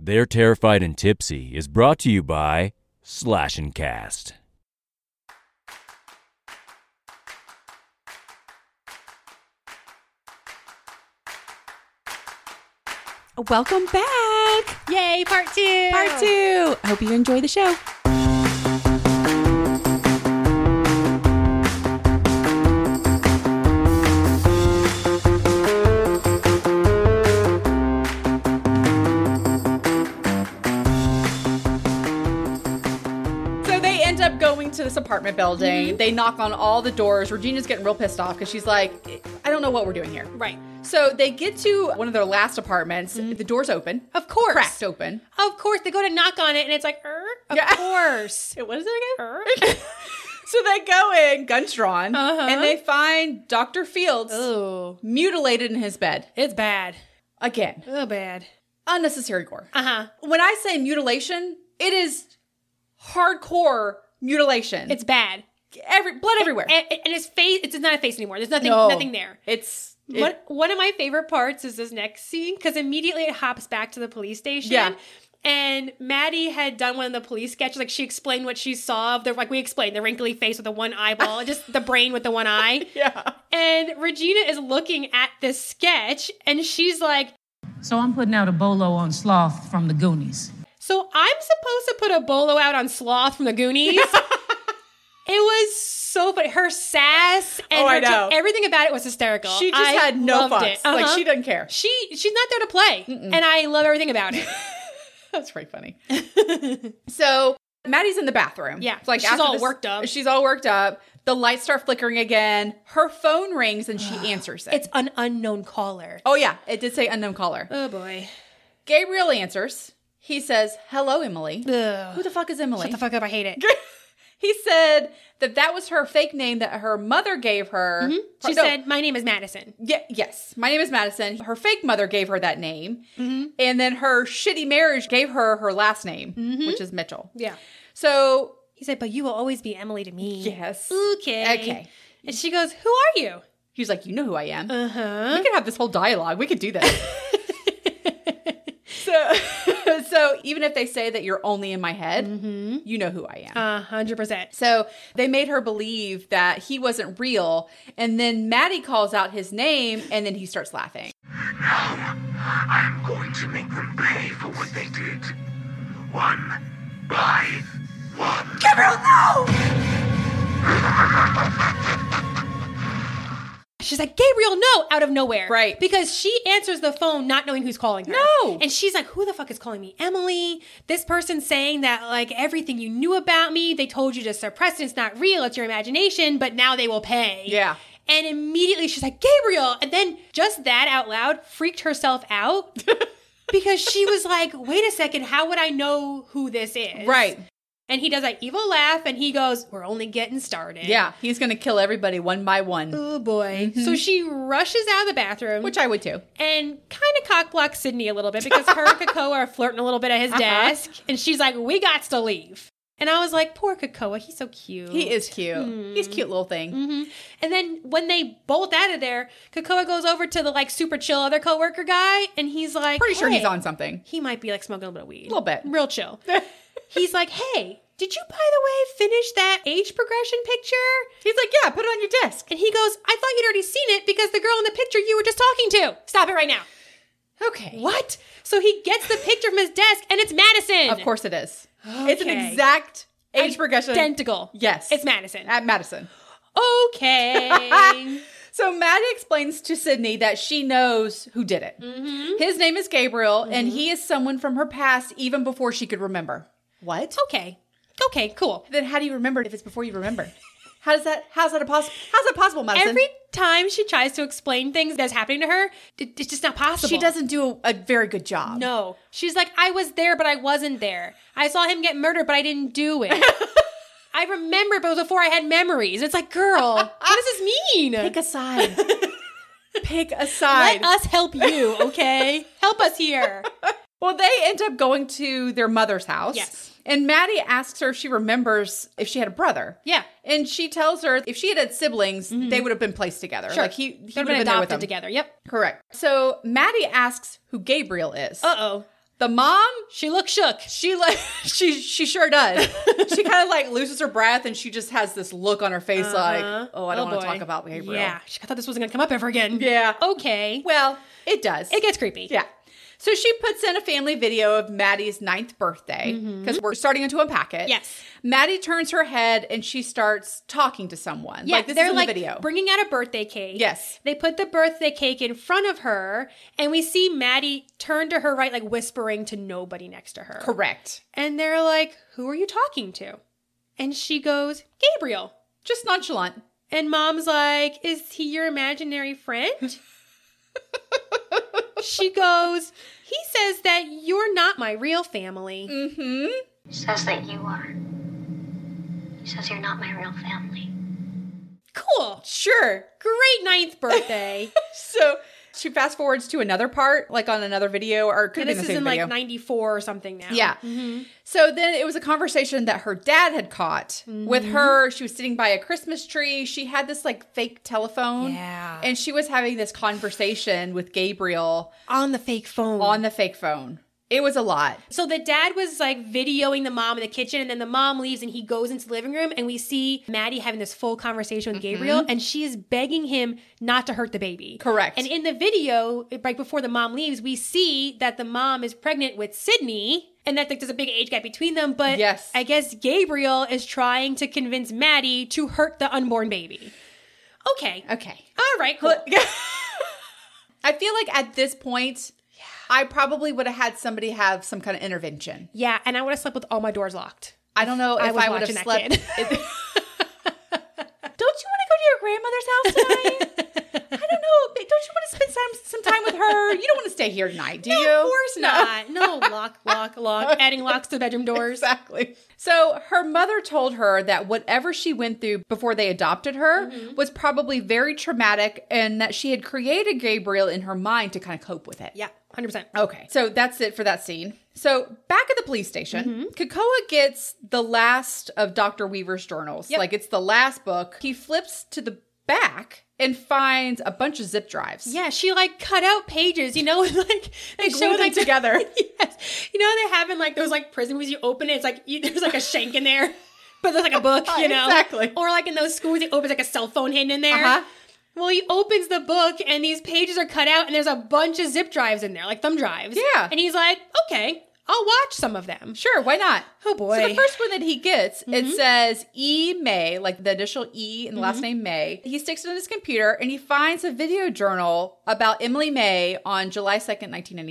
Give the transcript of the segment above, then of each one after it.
They're Terrified and Tipsy is brought to you by Slash and Cast. Welcome back. Yay, part two. Part two. I hope you enjoy the show. To this apartment building. They knock on all the doors. Regina's getting real pissed off because she's like, I don't know what we're doing here. Right. So they get to one of their last apartments. The door's open. Of course. Cracked open. Of course. They go to knock on it and it's like, Of course. What is it again? So they go in, guns drawn, and they find Dr. Fields mutilated in his bed. It's bad. Again. Oh, bad. Unnecessary gore. When I say mutilation, it is hardcore mutilation. It's bad. Blood everywhere. And his face, it's not a face anymore. There's nothing there. One of my favorite parts is this next scene, because immediately it hops back to the police station. Yeah. And Maddie had done one of the police sketches. Like, she explained what she saw. We explained the wrinkly face with the one eyeball, just the brain with the one eye. Yeah. And Regina is looking at this sketch, and she's like, so I'm putting out a bolo on Sloth from the Goonies. So I'm supposed to put a bolo out on Sloth from the Goonies? It was so funny. Her sass and everything about it was hysterical. She just had no fucks. Like, she doesn't care. She's not there to play. And I love everything about it. That's pretty funny. So Maddie's in the bathroom. Yeah. Like, she's all worked up. She's all worked up. The lights start flickering again. Her phone rings and she answers it. It's an unknown caller. Oh, yeah. It did say unknown caller. Oh, boy. Gabriel answers. He says, hello, Emily. Ugh. Who the fuck is Emily? Shut the fuck up. I hate it. He said that was her fake name that her mother gave her. She said, my name is Madison. Yes. My name is Madison. Her fake mother gave her that name. And then her shitty marriage gave her her last name, which is Mitchell. Yeah. So he said, but you will always be Emily to me. Yes. Okay. And she goes, who are you? He's like, you know who I am. We could have this whole dialogue. We could do that. So even if they say that you're only in my head, you know who I am. 100%. So they made her believe that he wasn't real. And then Maddie calls out his name and then he starts laughing. Now, I'm going to make them pay for what they did. One by one. Gabriel, no! She's like, Gabriel, no, out of nowhere. Right. Because she answers the phone not knowing who's calling her. No. And she's like, who the fuck is calling me? Emily? This person's saying that, like, everything you knew about me, they told you to suppress it. It's not real. It's your imagination. But now they will pay. Yeah. And immediately she's like, Gabriel. And then just that out loud freaked herself out. Because she was like, wait a second. How would I know who this is? Right. And he does that evil laugh and he goes, we're only getting started. Yeah, he's going to kill everybody one by one. Oh, boy. So she rushes out of the bathroom. Which I would too. And kind of cock-blocks Sydney a little bit because her and Kakoa are flirting a little bit at his desk. And she's like, we got to leave. And I was like, poor Kakoa, he's so cute. He is cute. He's a cute little thing. And then when they bolt out of there, Kakoa goes over to the like super chill other coworker guy. And he's like, pretty sure he's on something. He might be like smoking a little bit of weed. A little bit. Real chill. He's like, hey, did you, by the way, finish that age progression picture? He's like, yeah, put it on your desk. And he goes, I thought you'd already seen it because the girl in the picture you were just talking to. Stop it right now. Okay. What? So he gets the picture from his desk and it's Madison. Of course it is. Okay. It's an exact age progression. Identical. Yes. It's Madison. At Madison. Okay. So Maddie explains to Sydney that she knows who did it. His name is Gabriel, and he is someone from her past even before she could remember. What? Okay, cool. Then how do you remember it if it's before you remember? How's that possible, Madison? Every time she tries to explain things that's happening to her, it's just not possible. She doesn't do a very good job. No. She's like, I was there, but I wasn't there. I saw him get murdered, but I didn't do it. I remember, but it was before I had memories. It's like, girl, what does this mean? Pick a side. Pick a side. Let us help you, okay? Help us here. Well, they end up going to their mother's house. Yes. And Maddie asks her if she remembers if she had a brother. Yeah. And she tells her if she had had siblings, they would have been placed together. Sure. Like he would have been been there with adopted them. together. Yep. Correct. So Maddie asks who Gabriel is. Uh-oh. The mom, She looks shook. she sure does. She kind of like loses her breath and she just has this look on her face like, oh, I don't want to boy. talk about Gabriel. Yeah. I thought this wasn't going to come up ever again. Yeah. Okay. Well, it does. It gets creepy. Yeah. So she puts in a family video of Maddie's 9th birthday because we're starting to unpack it. Yes. Maddie turns her head and she starts talking to someone. Yeah, Like this they're is in like the video. bringing out a birthday cake. Yes. They put the birthday cake in front of her, and we see Maddie turn to her right, like whispering to nobody next to her. Correct. And they're like, who are you talking to? And she goes, Gabriel. Just nonchalant. And Mom's like, is he your imaginary friend? She goes, he says that you're not my real family. Mm-hmm. He says that you are. He says you're not my real family. Cool. Sure. Great 9th birthday. So she fast forwards to another part, like on another video, or it could And be this the is same in video. like 94 or something now. Yeah. So then it was a conversation that her dad had caught with her. She was sitting by a Christmas tree. She had this like fake telephone. Yeah. And she was having this conversation with Gabriel On the fake phone. on the fake phone. It was a lot. So the dad was like videoing the mom in the kitchen, and then the mom leaves and he goes into the living room, and we see Maddie having this full conversation with Gabriel, and she is begging him not to hurt the baby. Correct. And in the video, right before the mom leaves, we see that the mom is pregnant with Sydney, and that like, there's a big age gap between them. But Yes. I guess Gabriel is trying to convince Maddie to hurt the unborn baby. Okay. Okay. All right, cool. I feel like at this point, I probably would have had somebody have some kind of intervention. Yeah, and I would have slept with all my doors locked. I don't know I if was I would have watching that slept. kid. Don't you want to go to your grandmother's house tonight? I don't know. Don't you want to spend some time with her? You don't want to stay here tonight, do you? Of course not. No, lock. Adding locks to bedroom doors. Exactly. So her mother told her that whatever she went through before they adopted her was probably very traumatic and that she had created Gabriel in her mind to kind of cope with it. Yeah, 100%. Okay, so that's it for that scene. So back at the police station, Kakoa gets the last of Dr. Weaver's journals. Yep. Like it's the last book. He flips to the back and finds a bunch of zip drives. Yeah, she like cut out pages, you know, and like they Glue show them like together. Yes, you know they have in like those like prison movies. You open it, it's like there's like a shank in there, but there's like a book, you know, Exactly. Or like in those schools, it opens like a cell phone hidden in there. Uh-huh. Well, he opens the book and these pages are cut out, and there's a bunch of zip drives in there, like thumb drives. Yeah. and he's like, okay, I'll watch some of them. Sure, why not? Oh boy. So the first one that he gets, it says E. May, like the initial E in the last name May. He sticks it on his computer and he finds a video journal about Emily May on July 2nd,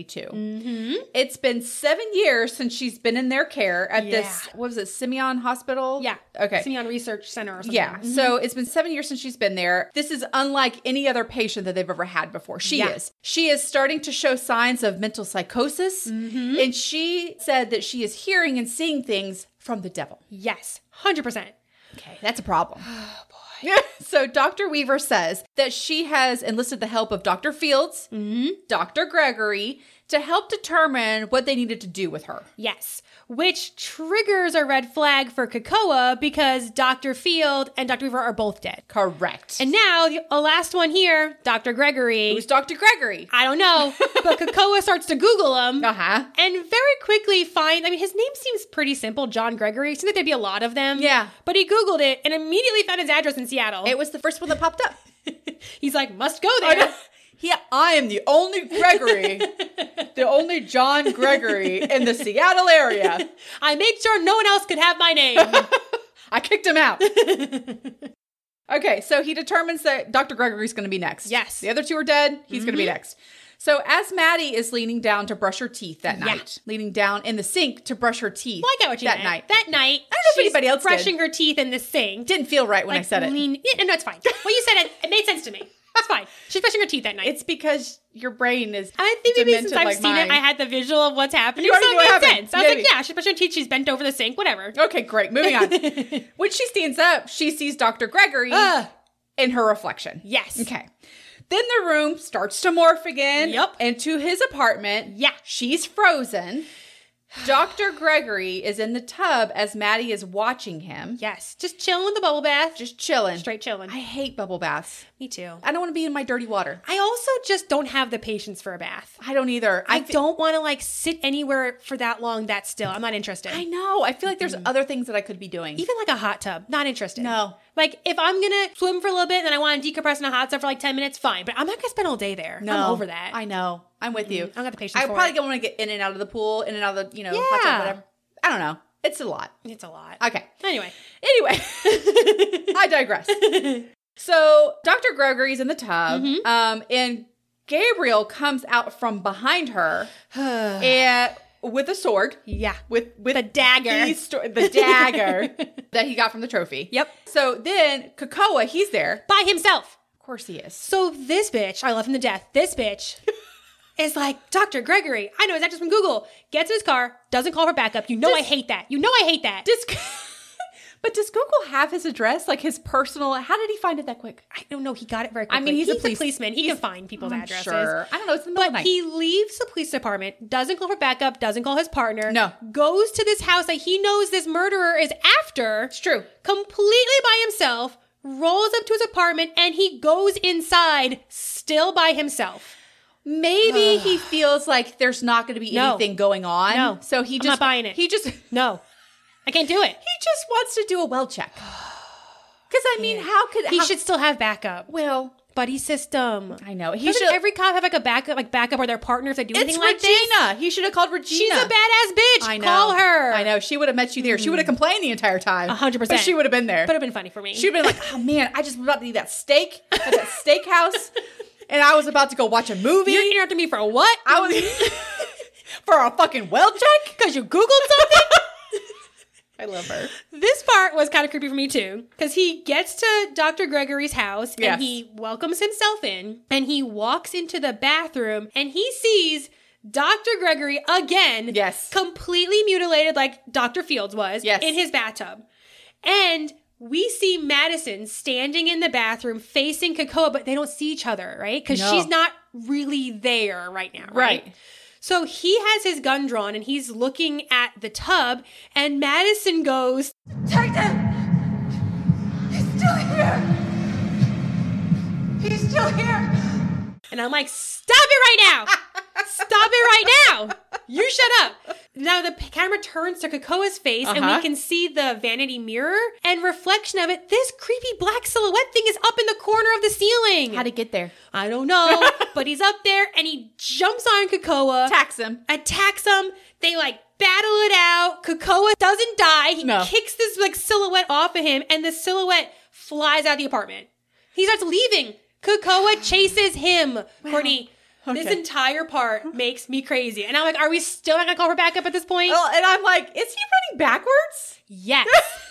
1992. It's been 7 years since she's been in their care at this, what was it, Simeon Hospital? Yeah. Okay. Simeon Research Center or something. Yeah. So it's been 7 years since she's been there. This is unlike any other patient that they've ever had before. She is. She is starting to show signs of mental psychosis. And she said that she is hearing and seeing things from the devil. Yes. 100%. Okay, that's a problem. Oh, boy. So Dr. Weaver says that she has enlisted the help of Dr. Fields, Dr. Gregory, to help determine what they needed to do with her. Yes. Which triggers a red flag for Kakoa because Dr. Field and Dr. Weaver are both dead. Correct. And now, the last one here, Dr. Gregory. who's Dr. Gregory? I don't know, but Kakoa starts to Google him. Uh-huh. And very quickly finds, I mean, his name seems pretty simple, John Gregory. Seems like there'd be a lot of them. Yeah. But he Googled it and immediately found his address in Seattle. It was the first one that popped up. He's like, must go there. Yeah, I am the only Gregory, the only John Gregory in the Seattle area. I made sure no one else could have my name. I kicked him out. Okay, so he determines that Dr. Gregory's going to be next. Yes. The other two are dead. He's going to be next. So as Maddie is leaning down to brush her teeth that night, leaning down in the sink to brush her teeth Well, I get what you that meant. night. That night, I don't know if she's anybody else did. brushing her teeth in the sink. Didn't feel right when I said it. Yeah, no, it's fine. Well, you said it. It made sense to me. It's fine. She's brushing her teeth that night. It's because your brain is I think maybe since demented I've like seen mine. it, I had the visual of what's happening. You already so knew what it made happened. sense. I was Maybe. like, yeah, she's brushing her teeth. She's bent over the sink. Whatever. Okay, great. Moving on. When she stands up, she sees Dr. Gregory in her reflection. Yes. Okay. Then the room starts to morph again Yep. into his apartment. Yeah. She's frozen. Dr. Gregory is in the tub as Maddie is watching him. Yes. Just chilling with the bubble bath. Just chilling. Straight chilling. I hate bubble baths. Me too. I don't want to be in my dirty water. I also just don't have the patience for a bath. I don't either. I don't want to like sit anywhere for that long that still. I'm not interested. I know. I feel like there's other things that I could be doing. Even like a hot tub. Not interested. No. Like if I'm going to swim for a little bit and then I want to decompress in a hot tub for like 10 minutes, fine. But I'm not going to spend all day there. No. I'm over that. I know. I'm with you. I don't got the patience I for probably it. don't want to get in and out of the pool, in and out of the, hot Yeah. tub, whatever. I don't know. It's a lot. It's a lot. Okay. Anyway. I digress. So Dr. Gregory's in the tub, and Gabriel comes out from behind her and with a sword. Yeah. With The dagger. the dagger that he got from the trophy. Yep. So then Krakoa, he's there. By himself. Of course he is. So this bitch, I love him to death. This bitch is like, Dr. Gregory, I know his address from Google. Gets in his car, doesn't call for backup. You know I hate that. You know I hate that. But does Google have his address? Like his personal, how did he find it that quick? I don't know. He got it very quickly. I mean, he's a policeman. He can find people's I'm addresses. Sure. I don't know. It's in the middle of the But night. he leaves the police department, doesn't call for backup, doesn't call his partner. No. Goes to this house that he knows this murderer is after. It's true. Completely by himself, rolls up to his apartment, and he goes inside still by himself. Maybe he feels like there's not going to be No. anything going on. No. So he I'm just not buying it. He just No. I can't do it. he just wants to do a well check. Because I mean, how could He should still have backup. Well, Buddy system. I know he Doesn't should. every cop have like a backup or their partner if they do It's anything like this? Regina. He should have called Regina. She's a badass bitch. I know. Call her. I know. She would have met you there. She would have complained the entire time. 100%. But she would have been there. Would have been funny for me. She'd been like, "Oh man, I just was about to eat that steak at that steakhouse, and I was about to go watch a movie. You're interrupting me for what? I was for a fucking well check Because you Googled something? I love her. This part was kind of creepy for me too. Because he gets to Dr. Gregory's house Yes. and he welcomes himself in and he walks into the bathroom and he sees Dr. Gregory again. Yes. Completely mutilated like Dr. Fields was. Yes. In his bathtub. And we see Madison standing in the bathroom facing Krakoa, but they don't see each other, right? Because No. she's not really there right now, Right. So he has his gun drawn and he's looking at the tub and Madison goes, Take them! He's still here! He's still here! and I'm like, stop it right now! Stop it right now! You shut up! Now the camera turns to Krakoa's face and we can see the vanity mirror and reflection of it. This creepy black silhouette thing is up in the corner of the ceiling. How'd it get there? I don't know, but he's up there and he jumps on Krakoa. Attacks him. They like battle it out. Krakoa doesn't die. He kicks this like silhouette off of him and the silhouette flies out of the apartment. He starts leaving. Krakoa chases him. Courtney, this entire part makes me crazy. And I'm like, are we still not going to call for backup at this point? Well, and I'm like, is he running backwards? Yes.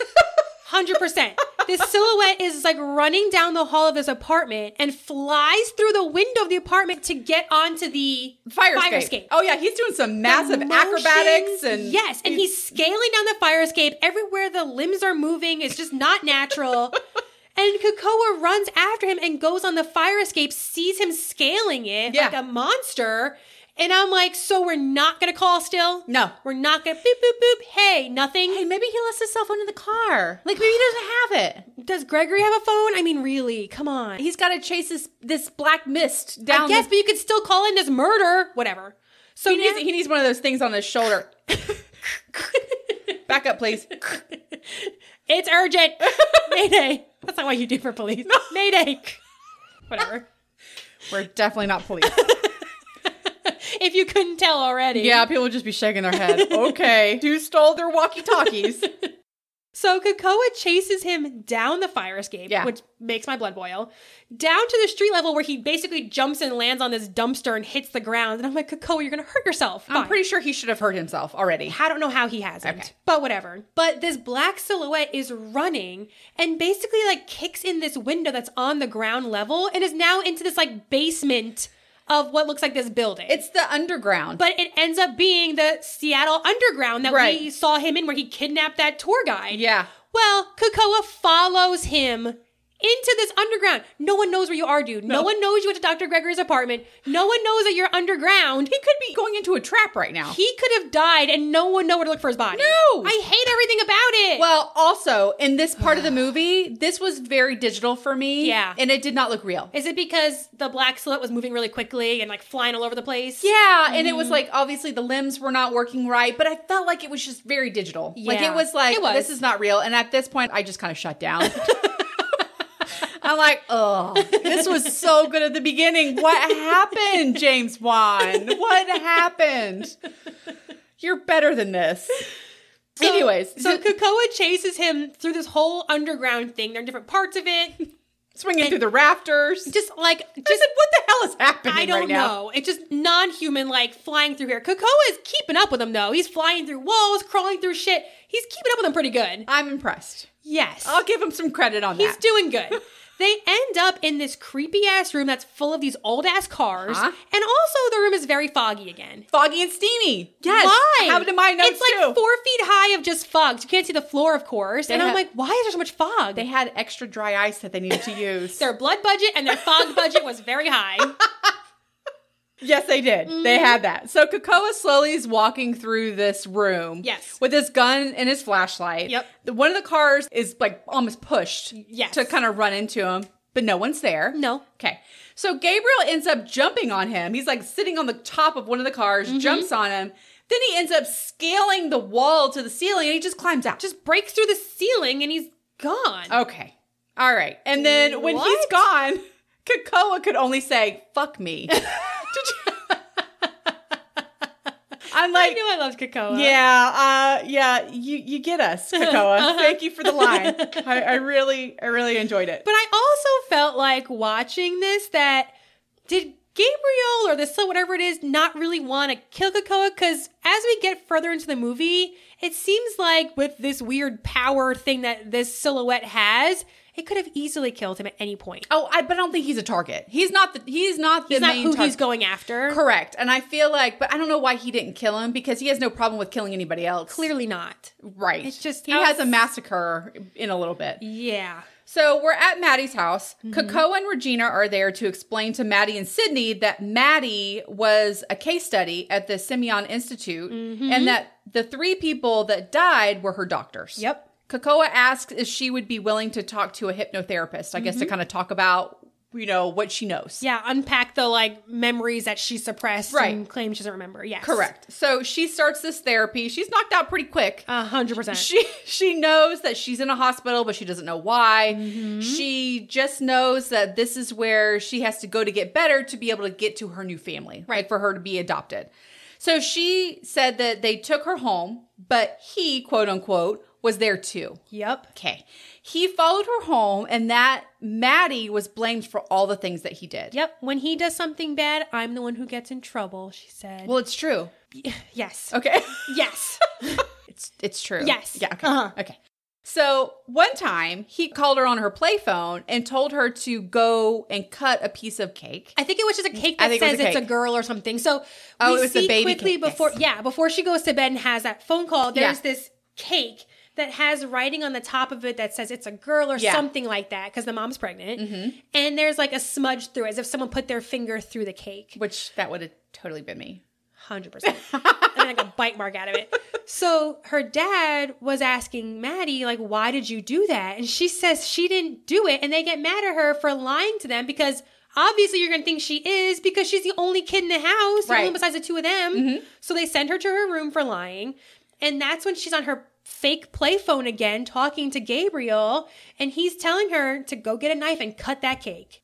100%. This silhouette is like running down the hall of this apartment and flies through the window of the apartment to get onto the fire escape. Oh yeah, he's doing some massive acrobatics and yes, and he's scaling down the fire escape. Everywhere the limbs are moving, it's just not natural. And Krakoa runs after him and goes on the fire escape, sees him scaling it like a monster. And I'm like, so we're not going to call still? No. We're not going to boop, boop, boop. Hey, nothing. Hey, maybe he left his cell phone in the car. Like, maybe he doesn't have it. Does Gregory have a phone? I mean, really? Come on. He's got to chase this black mist down. I guess, but you could still call in this murder. Whatever. So he needs one of those things on his shoulder. Back up, please. It's urgent. Mayday. That's not what you do for police. No. Mayday. Whatever. We're definitely not police. If you couldn't tell already. Yeah, people would just be shaking their head. Okay. Who stole their walkie-talkies? So Krakoa chases him down the fire escape, which makes my blood boil, down to the street level where he basically jumps and lands on this dumpster and hits the ground. And I'm like, Krakoa, you're going to hurt yourself. I'm pretty sure he should have hurt himself already. I don't know how he hasn't, but whatever. But this black silhouette is running and basically like kicks in this window that's on the ground level and is now into this like basement of what looks like this building. It's the underground. But it ends up being the Seattle Underground that we saw him in where he kidnapped that tour guide. Yeah. Well, Krakoa follows him into this underground. No one knows where you are, dude. No one knows you went to Dr. Gregory's apartment. No one knows that you're underground. He could be going into a trap right now. He could have died and no one know where to look for his body. No! I hate everything about it. Well, also, in this part of the movie, this was very digital for me. Yeah. And it did not look real. Is it because the black silhouette was moving really quickly and like flying all over the place? Yeah, and it was like, obviously the limbs were not working right, but I felt like it was just very digital. Like, it was like, this is not real. And at this point, I just kind of shut down. I'm like, oh, this was so good at the beginning. What happened, James Wan? What happened? You're better than this. Anyways. So Krakoa chases him through this whole underground thing. There are different parts of it. Swinging through the rafters. Just what the hell is happening I don't right now? know. It's just non-human, like, flying through here. Krakoa is keeping up with him, though. He's flying through walls, crawling through shit. He's keeping up with him pretty good. I'm impressed. Yes. I'll give him some credit on that. He's doing good. They end up in this creepy-ass room that's full of these old-ass cars. And also, the room is very foggy again. Foggy and steamy. Yes. Why? I have it in my notes, It's like 4 feet high of just fog. You can't see the floor, of course. And I'm like, why is there so much fog? They had extra dry ice that they needed to use. Their blood budget and their fog budget was very high. Yes, they did. They had that. So Krakoa slowly is walking through this room. Yes. With his gun and his flashlight. Yep. One of the cars is like almost pushed. Yes. To kind of run into him. But no one's there. No. Okay. So Gabriel ends up jumping on him. He's like sitting on the top of one of the cars, jumps on him. Then he ends up scaling the wall to the ceiling and he just climbs out. Just breaks through the ceiling and he's gone. Okay. All right. And then when he's gone, Krakoa could only say, fuck me. I'm like, I knew I loved Krakoa. Yeah, you get us, Krakoa. Thank you for the line. I really enjoyed it. But I also felt like watching this that did Gabriel or the son, whatever it is, not really want to kill Krakoa? Because as we get further into the movie, it seems like with this weird power thing that this silhouette has, it could have easily killed him at any point. Oh, but I don't think he's a target. He's not the main who he's going after. Correct. And I feel like, but I don't know why he didn't kill him because he has no problem with killing anybody else. Clearly not. Right. It's just he has a massacre in a little bit. Yeah. So we're at Maddie's house. Krakoa and Regina are there to explain to Maddie and Sydney that Maddie was a case study at the Simeon Institute and that the 3 people that died were her doctors. Yep. Krakoa asks if she would be willing to talk to a hypnotherapist, I guess, to kind of talk about, what she knows. Yeah, unpack the, memories that she suppressed and claims she doesn't remember. Yes. Correct. So she starts this therapy. She's knocked out pretty quick. 100%. She knows that she's in a hospital, but she doesn't know why. She just knows that this is where she has to go to get better to be able to get to her new family. Right. For her to be adopted. So she said that they took her home, but he, quote unquote, was there too. Yep. Okay. He followed her home and that Maddie was blamed for all the things that he did. Yep. When he does something bad, I'm the one who gets in trouble, she said. Well, it's true. Yes. Okay. Yes. It's true. Yes. Yeah. Okay. Okay. So one time he called her on her playphone and told her to go and cut a piece of cake. I think it was just a cake that says it's a girl or something. So it we was the see baby quickly cake. before, Yes. before she goes to bed and has that phone call, there's this cake that has writing on the top of it that says it's a girl or something like that because the mom's pregnant. And there's like a smudge through it as if someone put their finger through the cake. Which that would have totally been me. 100%. And like a bite mark out of it. So her dad was asking Maddie, like, why did you do that? And she says she didn't do it. And they get mad at her for lying to them because obviously you're going to think she is because she's the only kid in the house, the only besides the 2 of them. So they send her to her room for lying. And that's when she's on her fake play phone again talking to Gabriel. And he's telling her to go get a knife and cut that cake.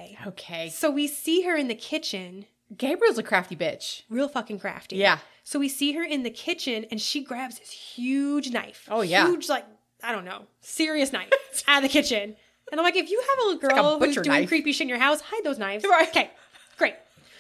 Okay. So we see her in the kitchen. Gabriel's a crafty bitch. Real fucking crafty. Yeah. So we see her in the kitchen and she grabs this huge knife. Oh, yeah. Huge, I don't know, serious knife out of the kitchen. And I'm like, if you have a little girl who's doing creepy shit in your house, hide those knives. Right. Okay, great.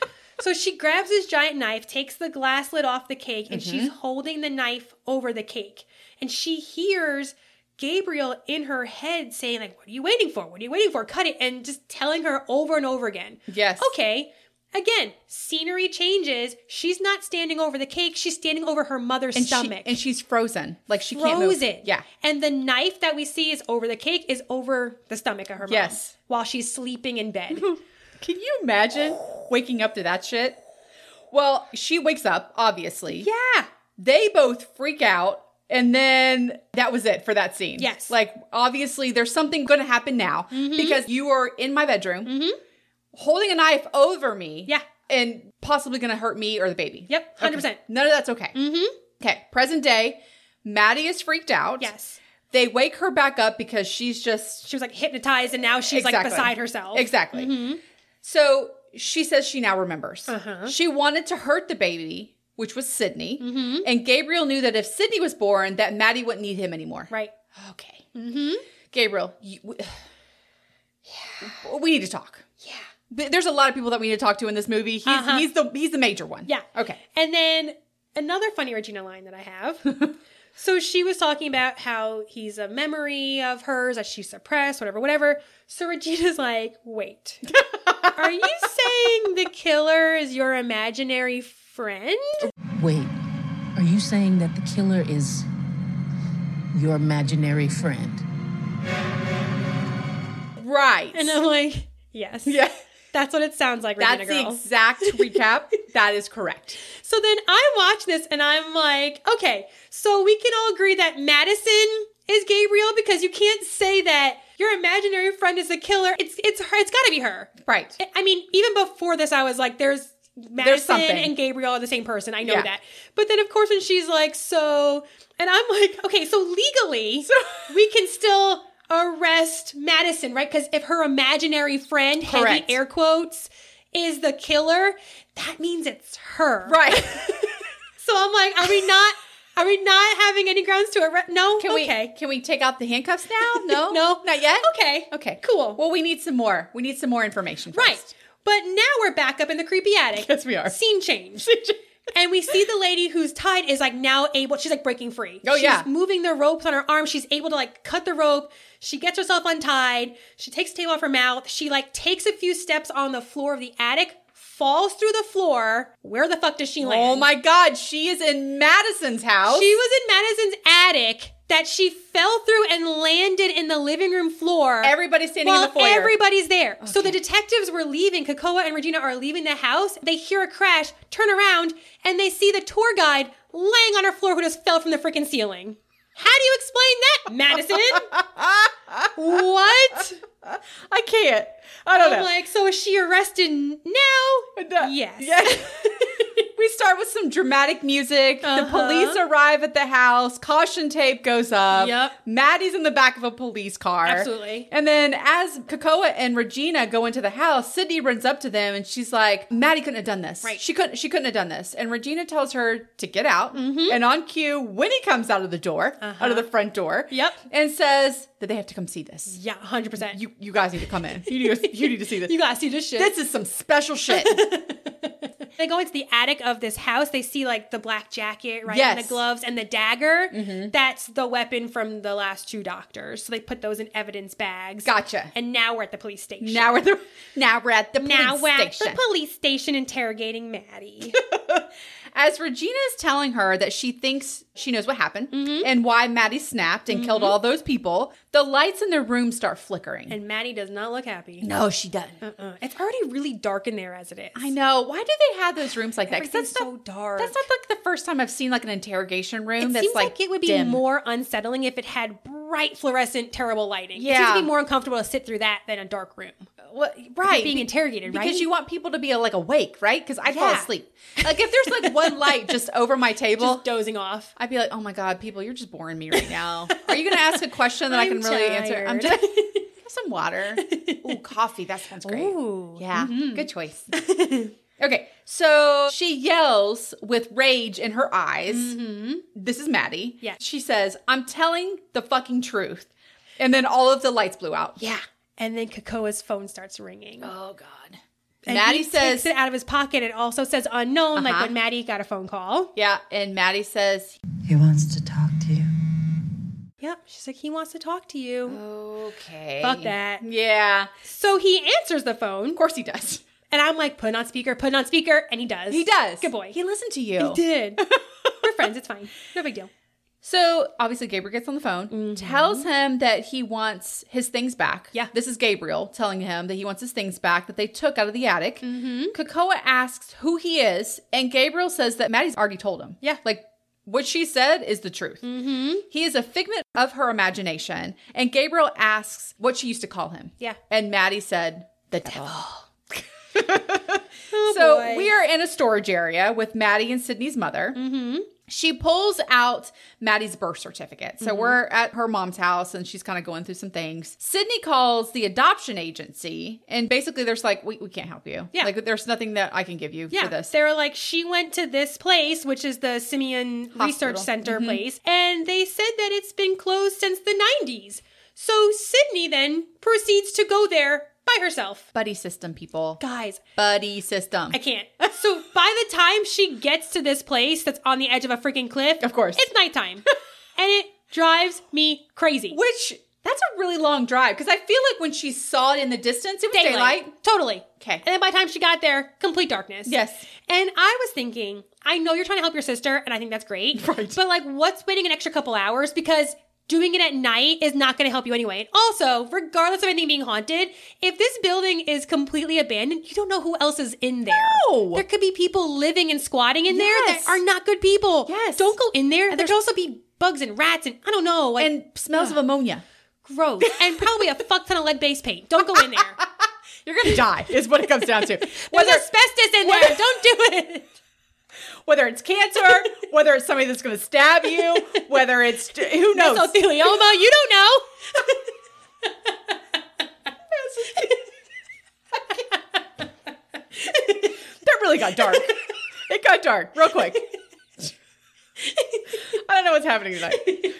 So she grabs this giant knife, takes the glass lid off the cake, and she's holding the knife over the cake. And she hears Gabriel in her head saying, like, what are you waiting for? What are you waiting for? Cut it. And just telling her over and over again. Yes. Okay. Again, scenery changes. She's not standing over the cake. She's standing over her mother's stomach. And she's frozen. Like she can't move. Yeah. And the knife that we see is over the cake is over the stomach of her mom. Yes. While she's sleeping in bed. Can you imagine waking up to that shit? Well, she wakes up, obviously. Yeah. They both freak out. And then that was it for that scene. Yes. Like, obviously, there's something going to happen now because you are in my bedroom holding a knife over me. Yeah. And possibly going to hurt me or the baby. Yep. 100%. Okay. None of that's okay. Okay. Present day, Maddie is freaked out. Yes. They wake her back up because she was like hypnotized and now she's like beside herself. Exactly. So she says she now remembers. She wanted to hurt the baby, which was Sydney. And Gabriel knew that if Sydney was born, that Maddie wouldn't need him anymore. Right. Okay. Gabriel, we need to talk. Yeah. There's a lot of people that we need to talk to in this movie. He's the major one. Yeah. Okay. And then another funny Regina line that I have. So she was talking about how he's a memory of hers that she suppressed, whatever. So Regina's like, wait, are you saying the killer is your imaginary friend? Wait, are you saying that the killer is your imaginary friend? Right. And I'm like, yes. Yeah. That's what it sounds like, Regina That's girl. the exact recap. That is correct. So then I watch this and I'm like, okay, so we can all agree that Madison is Gabriel because you can't say that your imaginary friend is the killer. It's her. It's got to be her. Right. I mean, even before this, I was like, there's Madison something. and Gabriel are the same person. I know that. But then, of course, when she's like, so, and I'm like, okay, so legally, we can still arrest Madison, right? Because if her imaginary friend, heavy air quotes, is the killer, that means it's her. Right. So I'm like, are we not having any grounds to arrest? No? Can we take out the handcuffs now? No? No. Not yet? Okay. Cool. Well, we need some more. We need some more information first. Right. But now we're back up in the creepy attic. Yes, we are. Scene change. And we see the lady who's tied is like now able, she's like breaking free. Oh, yeah. She's moving the ropes on her arm. She's able to like cut the rope. She gets herself untied. She takes the tape off her mouth. She like takes a few steps on the floor of the attic, falls through the floor. Where the fuck does she land? Oh my God. She is in Madison's house. She was in Madison's attic that she fell through and landed in the living room floor. Everybody's standing in the foyer. Everybody's there. Okay. So the detectives were leaving. Kakoa and Regina are leaving the house. They hear a crash, turn around, and they see the tour guide laying on her floor who just fell from the freaking ceiling. How do you explain that, Madison? What? I can't. I don't know. I'm like, so is she arrested now? Yes. Yes. We start with some dramatic music. The police arrive at the house. Caution tape goes up. Yep. Maddie's in the back of a police car. Absolutely. And then as Kakoa and Regina go into the house, Sydney runs up to them and she's like, Maddie couldn't have done this. Right. She couldn't have done this. And Regina tells her to get out. And on cue, Winnie comes out of the door, out of the front door. Yep. And says that they have to come see this. Yeah, 100%. You guys need to come in. You need to see this. You gotta see this shit. This is some special shit. They go into the attic of this house. They see like the black jacket, right? Yes. And the gloves and the dagger. That's the weapon from the last two doctors. So they put those in evidence bags. Gotcha. And now we're at the police station. Now we're at the police station interrogating Maddie. As Regina is telling her that she thinks she knows what happened and why Maddie snapped and killed all those people, the lights in the room start flickering. And Maddie does not look happy. No, she doesn't. It's already really dark in there as it is. I know. Why do they have those rooms like that? Because that's so dark. That's not like the first time I've seen like an interrogation room. It seems like it would be dim. more unsettling if it had bright fluorescent, terrible lighting. Yeah. It seems to be more uncomfortable to sit through that than a dark room. Well, right. Being interrogated, right? Because you want people to be like awake, right? Because I'd fall asleep. Like if there's like one light just over my table. Just dozing off. I'd be like, oh my God, people, you're just boring me right now. Are you going to ask a question that I can really answer? I'm just some water. Ooh, coffee. That sounds great. Ooh. Yeah. Good choice. Okay. So she yells with rage in her eyes. This is Maddie. Yeah. She says, I'm telling the fucking truth. And then all of the lights blew out. Yeah. And then Kakoa's phone starts ringing. Oh, God. And Maddie he says... takes it out of his pocket. It also says unknown, like when Maddie got a phone call. Yeah, and Maddie says... He wants to talk to you. Yep. She's like, he wants to talk to you. Okay. Fuck that. Yeah. So he answers the phone. Of course he does. And I'm like, put it on speaker, and he does. He does. Good boy. He listened to you. He did. We're friends. It's fine. No big deal. So, obviously, Gabriel gets on the phone, tells him that he wants his things back. Yeah. This is Gabriel telling him that he wants his things back that they took out of the attic. Kakoa asks who he is, and Gabriel says that Maddie's already told him. Yeah. Like, what she said is the truth. He is a figment of her imagination, and Gabriel asks what she used to call him. Yeah. And Maddie said, the devil. Oh, So boy. we are in a storage area with Maddie and Sydney's mother. She pulls out Maddie's birth certificate. So we're at her mom's house and she's kind of going through some things. Sydney calls the adoption agency and basically there's like, we can't help you. Yeah. Like there's nothing that I can give you for this. They were like, she went to this place, which is the Simeon Research Center place, and they said that it's been closed since the 90s. So Sydney then proceeds to go there by herself. Buddy system, people. Guys, Buddy system. I can't. So by the time she gets to this place that's on the edge of a freaking cliff, Of course. it's nighttime. And it drives me crazy. Which, that's a really long drive because I feel like when she saw it in the distance, it was daylight. Totally. Okay. And then by the time she got there, complete darkness. Yes. And I was thinking, I know you're trying to help your sister, and I think that's great. Right. But like, what's waiting an extra couple hours? Because doing it at night is not going to help you anyway. And also, regardless of anything being haunted, if this building is completely abandoned, you don't know who else is in there. No. There could be people living and squatting in there Yes. that are not good people. Yes. Don't go in there. And There could also be bugs and rats and I don't know. Like, And smells of ammonia. gross. And probably a fuck ton of lead-based paint. Don't go in there. You're going to die is what it comes down to. There's asbestos in there. Don't do it. Whether it's cancer, whether it's somebody that's going to stab you, whether it's, who knows? Mesothelioma, you don't know. That really got dark. It got dark real quick. I don't know what's happening tonight.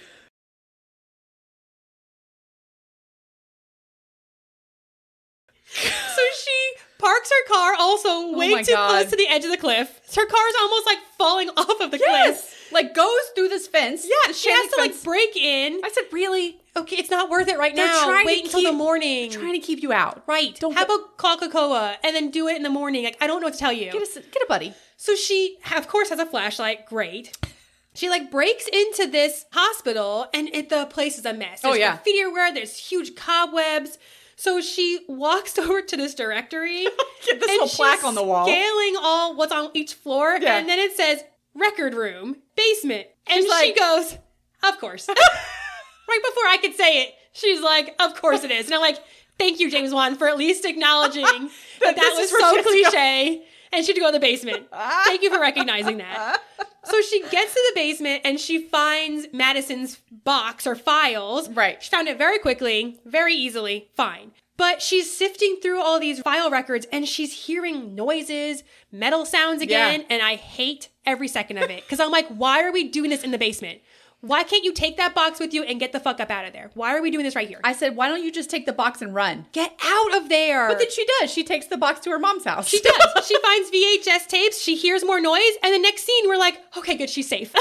So she parks her car also way my too God. close to the edge of the cliff. Her car's almost like falling off of the cliff. Yes. Like goes through this fence. Yeah, the she has to fence. like break in. I said, really? Okay, it's not worth it right They're now. trying to Wait until keep- the morning. Trying to keep you out. Right. Don't Have a call Cocoa and then do it in the morning. Like, I don't know what to tell you. Get a buddy. So she, of course, has a flashlight. Great. She like breaks into this hospital and the place is a mess. There's graffiti everywhere. There's huge cobwebs. So she walks over to this directory. Get this little plaque on the wall. Scaling all what's on each floor. Yeah. And then it says record room, basement. And She's she like- goes, of course. Right before I could say it, she's like, of course it is. And I'm like, thank you, James Wan, for at least acknowledging that this was is where so she has to go. cliche. And she had to go to the basement. Thank you for recognizing that. So she gets to the basement and she finds Madison's box or files. Right. She found it very quickly, very easily, fine. But she's sifting through all these file records and she's hearing noises, metal sounds again, and I hate every second of it. Because I'm like, why are we doing this in the basement? Why can't you take that box with you and get the fuck up out of there? Why are we doing this right here? I said, why don't you just take the box and run? Get out of there. But then she does. She takes the box to her mom's house. She does. She finds VHS tapes. She hears more noise. And the next scene, we're like, okay, good. She's safe.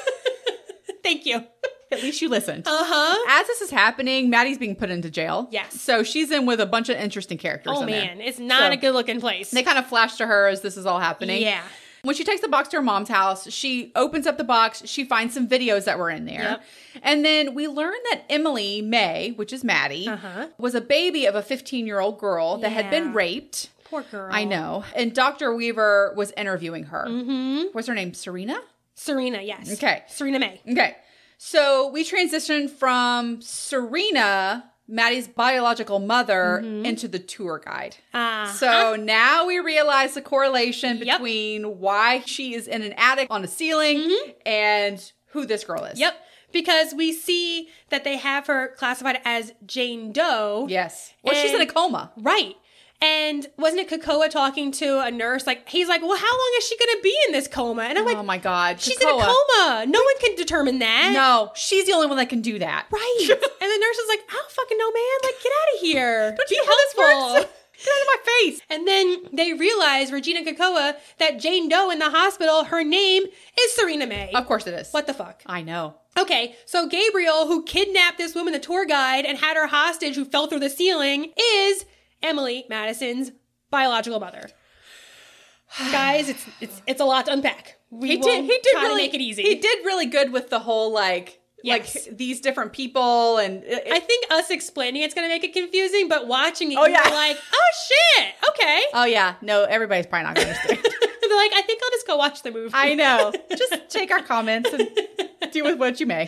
Thank you. At least you listened. Uh-huh. As this is happening, Maddie's being put into jail. Yes. So she's in with a bunch of interesting characters Oh, in there. man. It's not So a good looking place. They kind of flash to her as this is all happening. Yeah. When she takes the box to her mom's house, she opens up the box. She finds some videos that were in there. Yep. And then we learn that Emily May, which is Maddie, was a baby of a 15-year-old girl that had been Yeah. raped. Poor girl. I know. And Dr. Weaver was interviewing her. Mm-hmm. What's her name? Serena? Serena, yes. Okay. Serena May. Okay. So we transitioned from Serena, Maddie's biological mother, into the tour guide. So now we realize the correlation between why she is in an attic on a ceiling and who this girl is. Yep. Because we see that they have her classified as Jane Doe. Yes. Well, she's in a coma. Right. And wasn't it Kakoa talking to a nurse? Like, he's like, well, how long is she going to be in this coma? And I'm like, Oh my God. she's in a coma. No one can determine that. No, she's the only one that can do that. Right. And the nurse is like, I don't fucking know, man. Like, get out of here. Don't Be you know how this helpful. works? Get out of my face. And then they realize, Regina and Kakoa, that Jane Doe in the hospital, her name is Serena May. Of course it is. What the fuck? I know. Okay, so Gabriel, who kidnapped this woman, the tour guide, and had her hostage who fell through the ceiling, is Emily Madison's biological mother. Guys, it's a lot to unpack. He did try to make it easy. He did really good with the whole like these different people, and I think us explaining it's going to make it confusing, but watching it, you're like, oh shit, okay. Oh yeah, no, everybody's probably not going to understand. They're like, I think I'll just go watch the movie. I know. Just take our comments and do with what you may.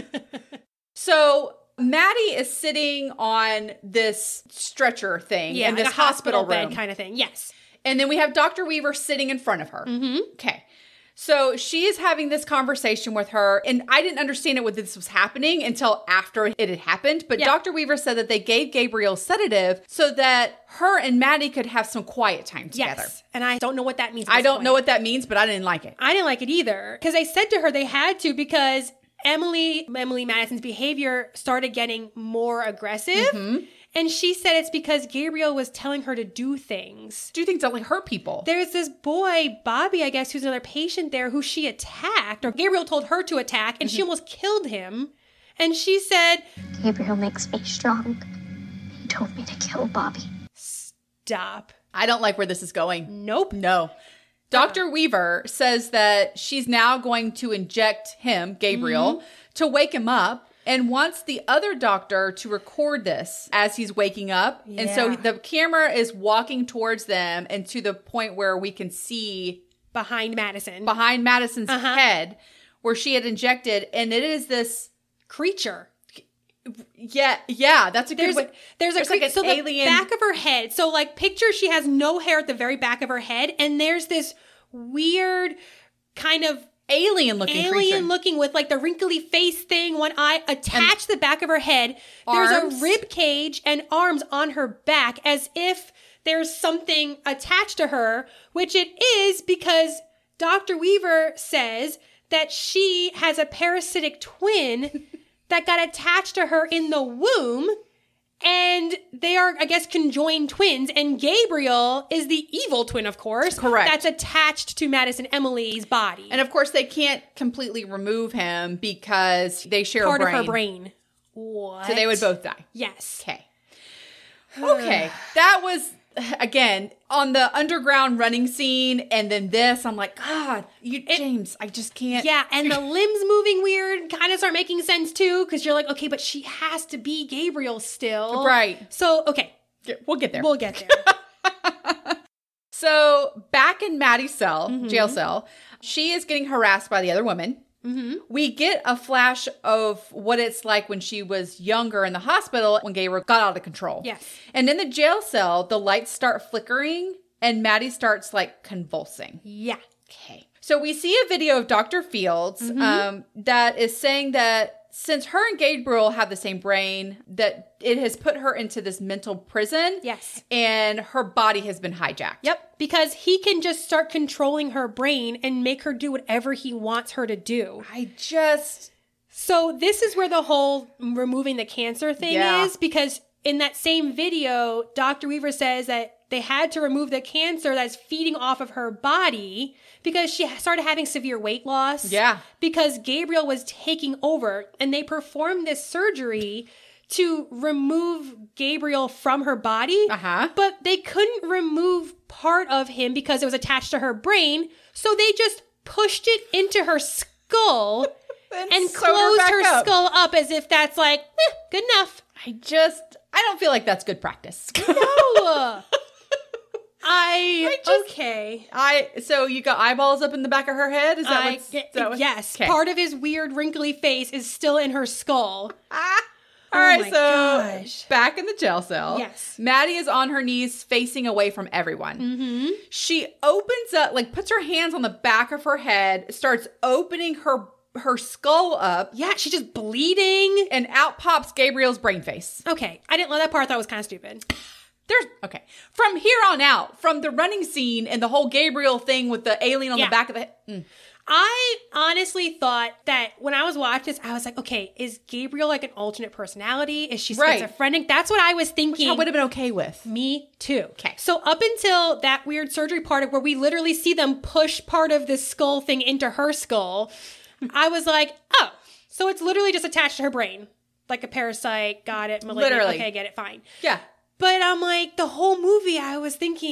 So Maddie is sitting on this stretcher thing in this like a hospital room bed kind of thing. Yes. And then we have Dr. Weaver sitting in front of her. Okay. So she is having this conversation with her, and I didn't understand it when this was happening until after it had happened. But Dr. Weaver said that they gave Gabriel sedative so that her and Maddie could have some quiet time together. Yes. And I don't know what that means. I don't know what that means, but I didn't like it. I didn't like it either. Because I said to her they had to, because Emily Madison's behavior started getting more aggressive. And she said it's because Gabriel was telling her to do things. Do things that like hurt people. There's this boy, Bobby, I guess, who's another patient there who she attacked, or Gabriel told her to attack, and she almost killed him. And she said, Gabriel makes me strong. He told me to kill Bobby. Stop. I don't like where this is going. Nope. No. Dr. Weaver says that she's now going to inject him, Gabriel, to wake him up, and wants the other doctor to record this as he's waking up. Yeah. And so the camera is walking towards them, and to the point where we can see behind Madison's head where she had injected, and it is this creature. Yeah, that's a good way. There's like an alien. The back of her head. So like picture she has no hair at the very back of her head, and there's this weird kind of alien looking with like the wrinkly face thing, one eye attached to the back of her head. Arms. There's a rib cage and arms on her back, as if there's something attached to her, which it is, because Dr. Weaver says that she has a parasitic twin that got attached to her in the womb, and they are, I guess, conjoined twins, and Gabriel is the evil twin, of course. Correct. That's attached to Madison Emily's body. And of course, they can't completely remove him because they share part a brain. Part of her brain. What? So they would both die. Yes. Okay. That was, again, on the underground running scene, and then this, I'm like, God, James, I just can't. Yeah, and the limbs moving weird kind of start making sense too, because you're like, okay, but she has to be Gabriel still. Right. So, okay. We'll get there. So, back in Maddie's cell, jail cell, she is getting harassed by the other woman. We get a flash of what it's like when she was younger in the hospital when Gabriel got out of control. Yes. And in the jail cell, the lights start flickering and Maddie starts like convulsing. Yeah. Okay. So we see a video of Dr. Fields that is saying that since her and Gabriel have the same brain, that it has put her into this mental prison. Yes. And her body has been hijacked. Yep. Because he can just start controlling her brain and make her do whatever he wants her to do. So this is where the whole removing the cancer thing is, because in that same video, Dr. Weaver says that they had to remove the cancer that's feeding off of her body because she started having severe weight loss. Yeah. Because Gabriel was taking over, and they performed this surgery to remove Gabriel from her body. But they couldn't remove part of him because it was attached to her brain. So they just pushed it into her skull and closed her skull up as if that's like, good enough. I don't feel like that's good practice. No. So you got eyeballs up in the back of her head? Is that yes. Okay. Part of his weird wrinkly face is still in her skull. All right, so back in the jail cell. Yes. Maddie is on her knees facing away from everyone. She opens up, like puts her hands on the back of her head, starts opening her skull up. Yeah, she's just bleeding. And out pops Gabriel's brain face. Okay, I didn't love that part. I thought it was kind of stupid. From here on out, from the running scene and the whole Gabriel thing with the alien on the back of the head. I honestly thought that when I was watching this, I was like, okay, is Gabriel like an alternate personality? Is she schizophrenic? That's what I was thinking. Which I would have been okay with. Me too. Okay. So up until that weird surgery part where we literally see them push part of this skull thing into her skull, I was like, oh, so it's literally just attached to her brain. Like a parasite. Got it. Malignant. Literally. Okay, I get it. Fine. Yeah. But I'm like, the whole movie, I was thinking,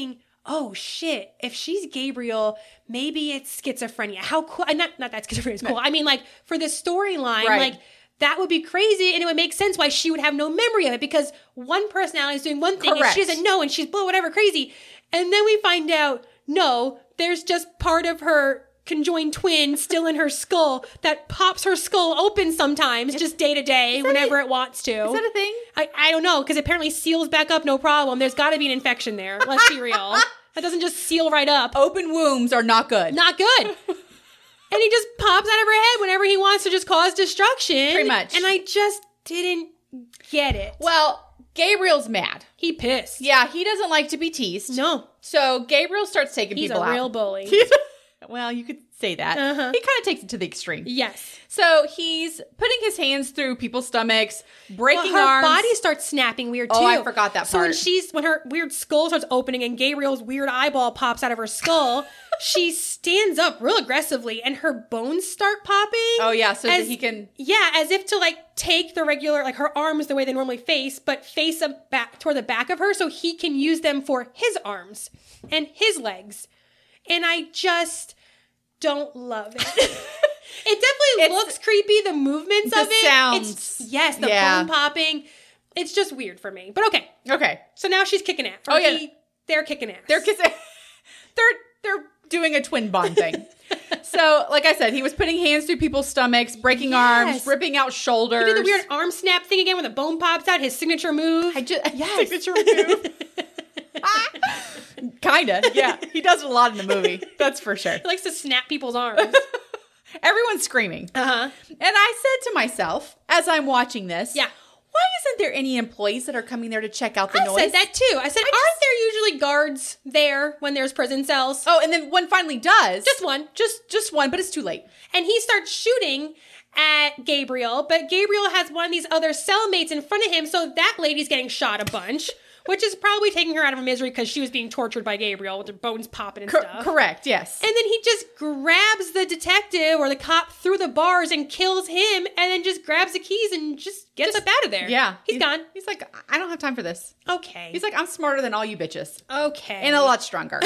oh shit, if she's Gabriel, maybe it's schizophrenia. How cool. Not that schizophrenia is cool. I mean, like, for the storyline, like, that would be crazy, and it would make sense why she would have no memory of it, because one personality is doing one thing and she doesn't know, and she's whatever crazy. And then we find out, no, there's just part of her conjoined twin still in her skull that pops her skull open sometimes, just day to day, whenever it wants to. Is that a thing? I don't know, because apparently seals back up no problem. There's got to be an infection there. Let's be real. That doesn't just seal right up. Open wombs are not good. Not good. And he just pops out of her head whenever he wants to just cause destruction. Pretty much. And I just didn't get it. Well, Gabriel's mad. He pissed. Yeah, he doesn't like to be teased. No. So Gabriel starts taking people out. He's a real bully. Well, you could say that. He kind of takes it to the extreme. Yes. So he's putting his hands through people's stomachs, breaking her arms. Her body starts snapping weird, too. Oh, I forgot that part. So when her weird skull starts opening and Gabriel's weird eyeball pops out of her skull, she stands up real aggressively and her bones start popping. Oh, yeah, so that he can... Yeah, as if to, like, take the regular, like, her arms the way they normally face, but face them back toward the back of her so he can use them for his arms and his legs. And I just don't love it. It definitely looks creepy, the movements of it. Sounds. Yes, the bone popping. It's just weird for me. But okay. Okay. So now she's kicking ass. They're kicking ass. They're kissing. They're doing a twin bond thing. So, like I said, he was putting hands through people's stomachs, breaking arms, ripping out shoulders. He did the weird arm snap thing again when the bone pops out, his signature move. Signature move. Kinda, yeah. He does it a lot in the movie. That's for sure. He likes to snap people's arms. Everyone's screaming. And I said to myself, as I'm watching this, why isn't there any employees that are coming there to check out the noise? I said that too. I said, aren't there usually guards there when there's prison cells? Oh, and then one finally does. Just one. Just one, but it's too late. And he starts shooting at Gabriel, but Gabriel has one of these other cellmates in front of him, so that lady's getting shot a bunch. Which is probably taking her out of her misery because she was being tortured by Gabriel with her bones popping and stuff. Correct, yes. And then he just grabs the detective or the cop through the bars and kills him and then just grabs the keys and just gets up out of there. Yeah. He's gone. He's like, I don't have time for this. Okay. He's like, I'm smarter than all you bitches. Okay. And a lot stronger.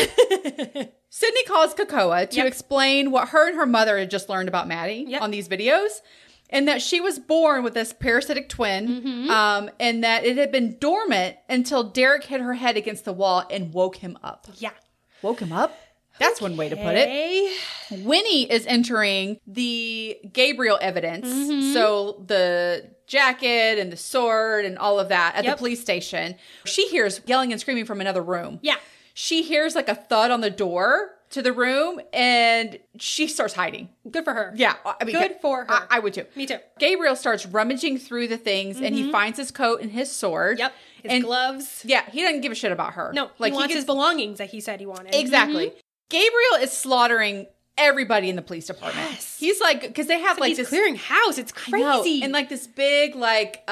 Sydney calls Kakoa to explain what her and her mother had just learned about Maddie on these videos. And that she was born with this parasitic twin, and that it had been dormant until Derek hit her head against the wall and woke him up. Yeah. Woke him up? That's one way to put it. Winnie is entering the Gabriel evidence. So the jacket and the sword and all of that at the police station. She hears yelling and screaming from another room. Yeah. She hears like a thud on the door to the room and she starts hiding. Good for her. Yeah. I mean, good for her. I would too. Me too. Gabriel starts rummaging through the things and he finds his coat and his sword. Yep. His gloves. Yeah. He doesn't give a shit about her. No. Like, he wants his belongings that he said he wanted. Exactly. Gabriel is slaughtering everybody in the police department. Yes. He's like, because they have like this clearing house. It's crazy. And like this big, like,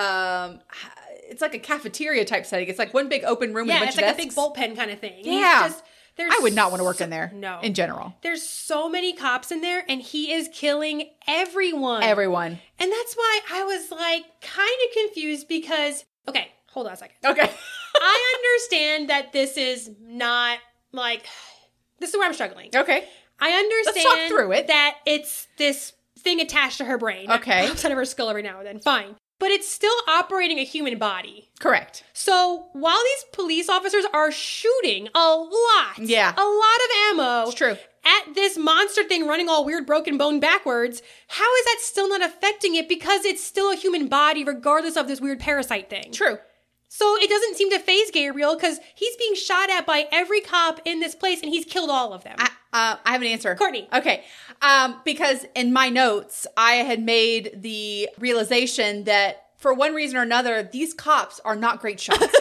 it's like a cafeteria type setting. It's like one big open room with a bunch of desks. Yeah, it's like a big bullpen kind of thing. Yeah. I would not want to work in there. No. In general. There's so many cops in there and he is killing everyone. Everyone. And that's why I was like kind of confused because, okay, hold on a second. Okay. I understand that this is not like, this is where I'm struggling. Okay. I understand Let's talk through it. That it's this thing attached to her brain. Okay. That pops out of her skull every now and then. Fine. But it's still operating a human body. Correct. So while these police officers are shooting a lot, a lot of ammo, it's true, at this monster thing running all weird broken bone backwards, how is that still not affecting it? Because it's still a human body regardless of this weird parasite thing. True. So it doesn't seem to faze Gabriel because he's being shot at by every cop in this place and he's killed all of them. I have an answer. Courtney. Okay. Because in my notes, I had made the realization that for one reason or another, these cops are not great shots.